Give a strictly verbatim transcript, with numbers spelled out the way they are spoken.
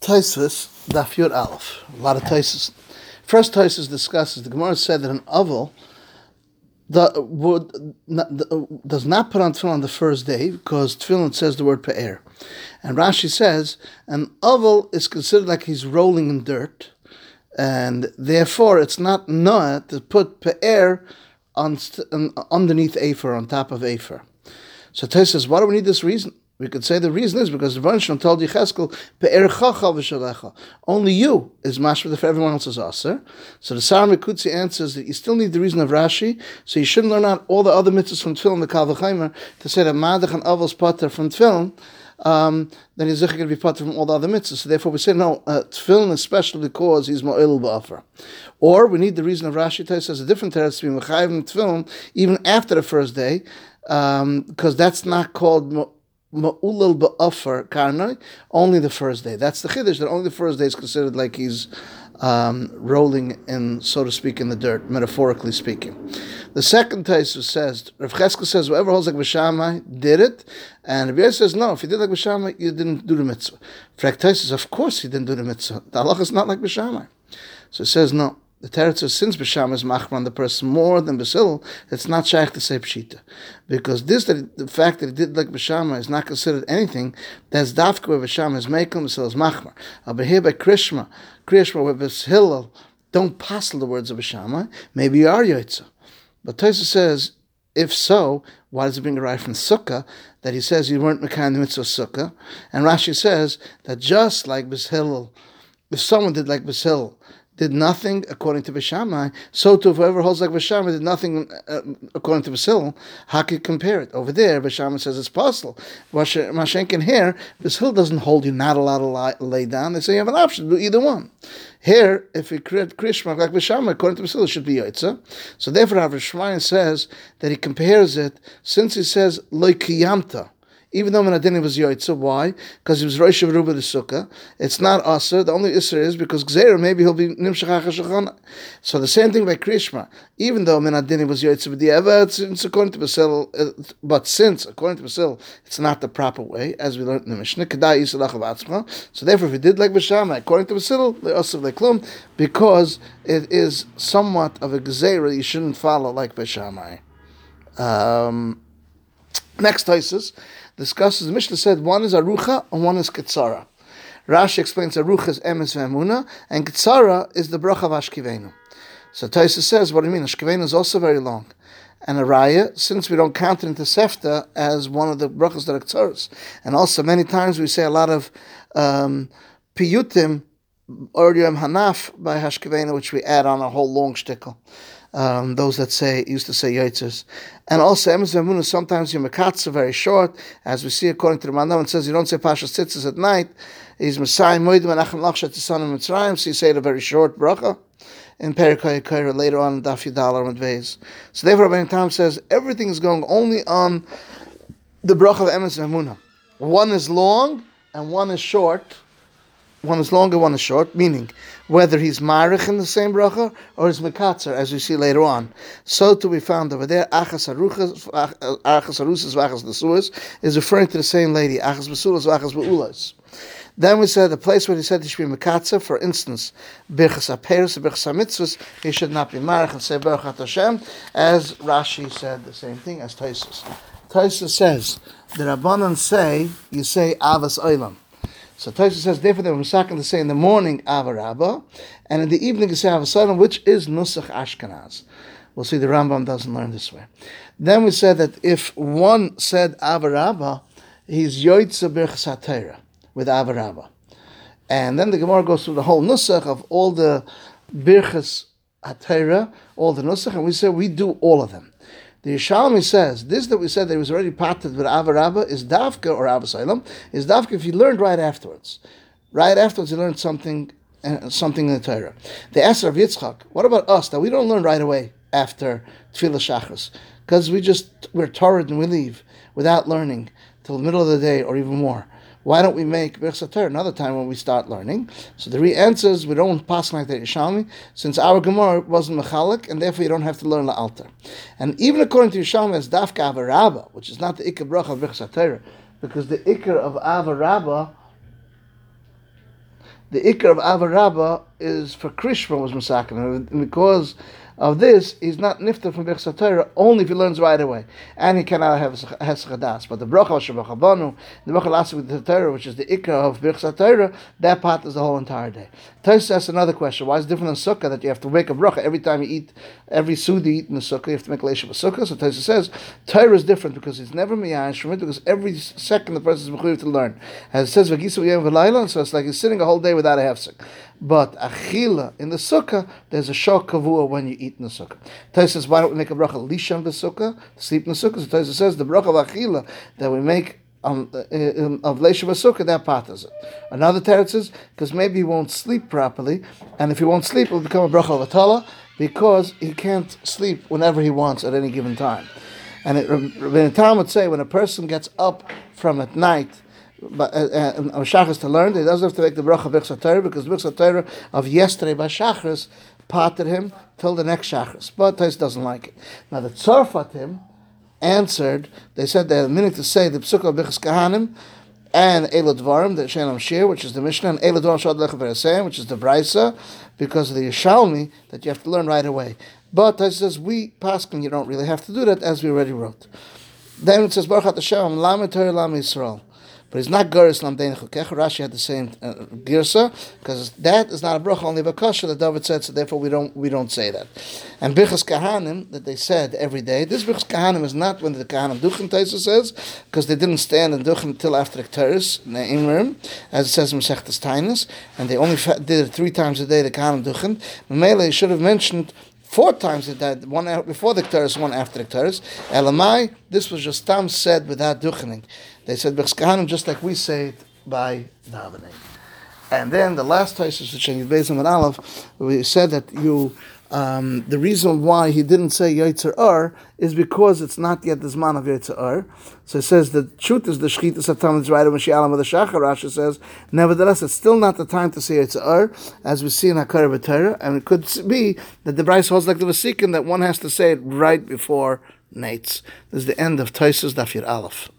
Tosfos, Daf Yud Aleph. A lot of Tosfos. First Tosfos discusses, the Gemara said that an Avel the, would, not, the, does not put on tefillin on the first day because tefillin says the word pe'er. And Rashi says an Avel is considered like he's rolling in dirt, and therefore it's not noah to put pe'er on, on, underneath Afer, on top of Afer. So Tosfos says, why do we need this reason? We could say the reason is because the Rebbeinu Shalom told Yecheskel, Pe'er chacha v'shalecha. Only you is mashma, for everyone else is aser. So the Sar Mekutzi answers that you still need the reason of Rashi, so you shouldn't learn out all the other mitzvahs from Tefillin, the Kal V'chaimer, to say that Madach and Avel's pater from Tefillin, um, then he's going to be pater from all the other mitzvahs. So therefore we say, no, uh, Tefillin is special because he's Ma'il Ba'afer. Or we need the reason of Rashi, Tais says a different teretz to be Mechayiv and Tefillin, even after the first day, um, because that's not called Ma'ulal ba'afar karnai, only the first day. That's the chiddush, that only the first day is considered like he's um, rolling in, so to speak, in the dirt, metaphorically speaking. The second Tosfos says, Rav Cheskel says, whoever holds like B'Shamai did it, and Rav Yosef says, no, if you did like B'Shamai, you didn't do the mitzvah. Rav Tosfos says, of course he didn't do the mitzvah. The halacha is not like B'Shamai. So it says, no. The Teretz says, since B'Shamai is machmir on the person more than B'Sil, it's not shaykh to say Pshita. Because this, that the fact that he did like B'Shamai is not considered anything, that's dafka where B'Shamai is makel, B'Sil is machmir. But here by Krishma, Krishma where B'Sil don't passel the words of B'Shamai, maybe you are Yoitza. But Tosfos says, if so, why does it bring a right from Sukkah, that he says you weren't Mekan the mitzvah Sukkah? And Rashi says that just like B'Sil, if someone did like B'Sil, did nothing according to B'Shamai, so too whoever holds like B'Shamai did nothing uh, according to B'Sil, how can you compare it? Over there, B'Shamai says it's possible. Mashenkin here, B'Sil doesn't hold you not allowed to lie, lay down. They say you have an option to do either one. Here, if we create Krishma like B'Shamai, according to B'Sil, it should be Yoitza. So therefore, Rav Shmayan says that he compares it, since he says Lo Kiyamta, even though Menadini was Yoitza, why? Because he was Rosh Ruba the Sukkah. It's not Aser. The only Isser is because Gzeira, maybe he'll be Nimshach HaShachana. So the same thing by Krishma. Even though Menadini was Yoitza with the Eva, it's, it's according to Basil, uh, but since, according to Basil, it's not the proper way, as we learned in the Mishnah, Kedai Yisrael Atzma. So therefore, if he did like B'Shamai, according to Basil, the Aser Leklum, because it is somewhat of a Gzeira, you shouldn't follow like B'Shamai. Um, next Tosfos discusses, the Mishnah said one is Arucha and one is Ketzara. Rashi explains Arucha is Emes Ve'emunah and Ketzara is the Bracha of Ashkivenu. So Tosfos says, what do you mean? Ashkivenu is also very long. And a Raya, since we don't count it into Sefta as one of the Brachas that are Ketzaras. And also many times we say a lot of um, Piyutim, or Yom Hanaf by Hashkivenu, which we add on a whole long shtickle. Um, those that say used to say Yoitzers. And also Emes Ve'emunah, sometimes your Mekatz are very short, as we see according to the Rambam, it says you don't say Pashas Tzitzis at night. He's Messiah Moedim Menachem Lachshat Tisan of Mitzrayim, so you say it a very short bracha in Perikay Kaira later on in Daf Yudal and Vez. So therefore Rabbi Tam says everything is going only on the bracha of Emes Ve'emunah. One is long and one is short. One is long and one is short, meaning whether he's marich in the same bracha or he's mekatzer, as we see later on. So to be found over there, achas aruchas, achas arusas, v'achas nesuas, is referring to the same lady, achas besulas, v'achas beulas. Then we said the place where he said he should be mekatzer, for instance, birchas aperos, birchas mitzvahs, he should not be marich and say Baruch Hashem, as Rashi said the same thing as Tosfos. Tosfos says the Rabbanan say you say avas olam. So Tosfos says, therefore, they were misaken to say in the morning Avarabba, and in the evening you say Avasalam, which is Nusach Ashkenaz. We'll see the Rambam doesn't learn this way. Then we said that if one said Avarabba, he's Yoitza Birchas HaTorah with Avarabba. And then the Gemara goes through the whole Nusach of all the Birchas HaTorah, all the Nusach, and we say we do all of them. The Yerushalmi says, this that we said that he was already parted with Avarabba is Davka or Avasalam, is Davka if he learned right afterwards. Right afterwards he learned something uh, something in the Torah. They asked Rav Yitzchak, what about us, that we don't learn right away after Tefillah Shachris? Because we just, we're torrid and we leave without learning till the middle of the day or even more. Why don't we make Birchas HaTorah another time when we start learning? So the re-answer is we don't pass like the Yerushalmi, since our Gemara wasn't Mechalik, and therefore you don't have to learn La'alter. And even according to Yerushalmi, as Dafka Avarabba, which is not the Ikar Bracha of Birchas HaTorah, because the Ikar of Avarabba the Ikar of Avarabba is for Krishma was Masakin. And because of this, he's not nifter from Birchas HaTorah only if he learns right away. And he cannot have Hesach Hadas. But the Bracha Shabbat Chabanu, the Bracha Lasik with the Torah, which is the Ikar of Birchas HaTorah, that part is the whole entire day. Tais asks another question. Why is it different than Sukkah that you have to make a Bracha every time you eat, every Sudi you eat in the Sukkah, you have to make a Leisha Sukkah? So Tais says, Torah is different because it's never Miyash from it, because every second the person is mechuyev to learn. As it says, V'gisu Yom V'layla, so it's like he's sitting a whole day without a hefsek. But Achila, in the Sukkah, there's a shok kavua when you eat in the Sukkah. Tais says, why don't we make a Bracha Lishan B'Sukkah, sleep in the Sukkah? So Tais says, the Bracha of Achila that we make Um, of Leisha B'Sukkah, that part is it. Another teretz is because maybe he won't sleep properly, and if he won't sleep, it will become a bracha of Atala because he can't sleep whenever he wants at any given time. And it, Rabbeinu Tam would say when a person gets up from at night, but uh, uh, Shachris to learn, he doesn't have to make the bracha of Birchas HaTorah because Birchas HaTorah of yesterday by Shachris parted him till the next Shachris. But Tais doesn't like it. Now the Tzarfatim answered, they said they had a minute to say the Psukkah of Birchas Kahanim and Eilo Dvarim, the Shenam Shir, which is the Mishnah, and Eilo Dvarim Shad Lechem V'Raseyim, which is the Braisa, because of the Yishalmi that you have to learn right away. But it says, we Paskin, you don't really have to do that, as we already wrote. Then it says, Baruch Hashem, Lamed Torah Lamed Yisrael. But it's not Geras Lamdein Chukech. Rashi had the same uh, girsa because that is not a bracha, only a kasha that David said. So therefore, we don't we don't say that. And Birchas Kahanim that they said every day. This Birchas Kahanim is not when the Kahanim Duchen Taisa says because they didn't stand in Duchen until after the Ketores in the Imrim, as it says in Masechtas Tainis, and they only did it three times a day. The Kahanim Duchen. Mamela should have mentioned four times it died, one before the Ketores, one after the Ketores. Elamai, this was just Tam said without duchening. They said Birchas Kahanim just like we say it by davening. And then the last Taisus, which in Yudbeizim and Aleph, we said that you, um, the reason why he didn't say Yotzer Or is because it's not yet the Zman of Yotzer Or. So it says the truth is the Shchitas of Talmud Zrayda Mashiach of the Shachar. Rashi says, nevertheless, it's still not the time to say Yotzer Or, as we see in Hakara B'Torah, and it could be that the Bryce holds like the Vasikin that one has to say it right before Nates. This is the end of Taisus Daf Yud Aleph.